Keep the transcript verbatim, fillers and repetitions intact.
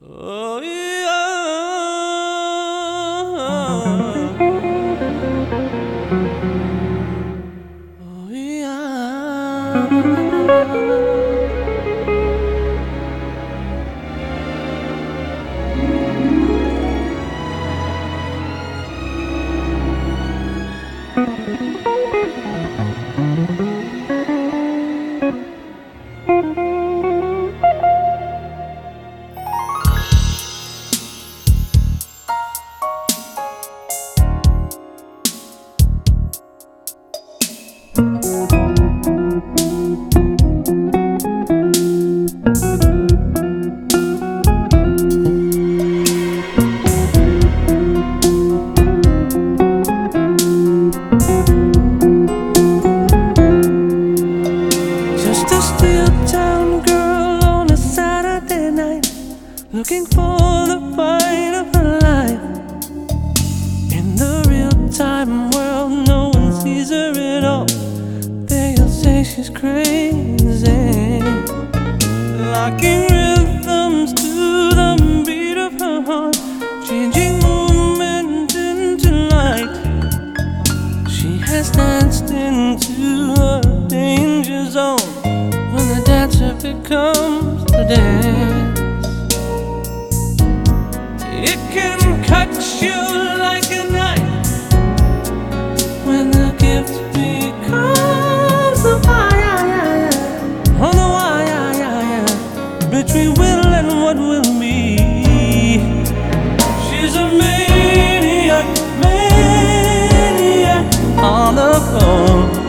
Oh yeah, oh yeah. Just a steel town girl on a Saturday night, looking for the fight of her life. In the real-time world, no one sees her at all. They'll say she's crazy, locking rhythms to the beat of her heart, changing movement into light. She has danced into a danger zone when the dancer becomes the dance. It can cut you like a knife when the gift becomes the fire on the wire between will and what will be. She's a maniac, maniac on the phone.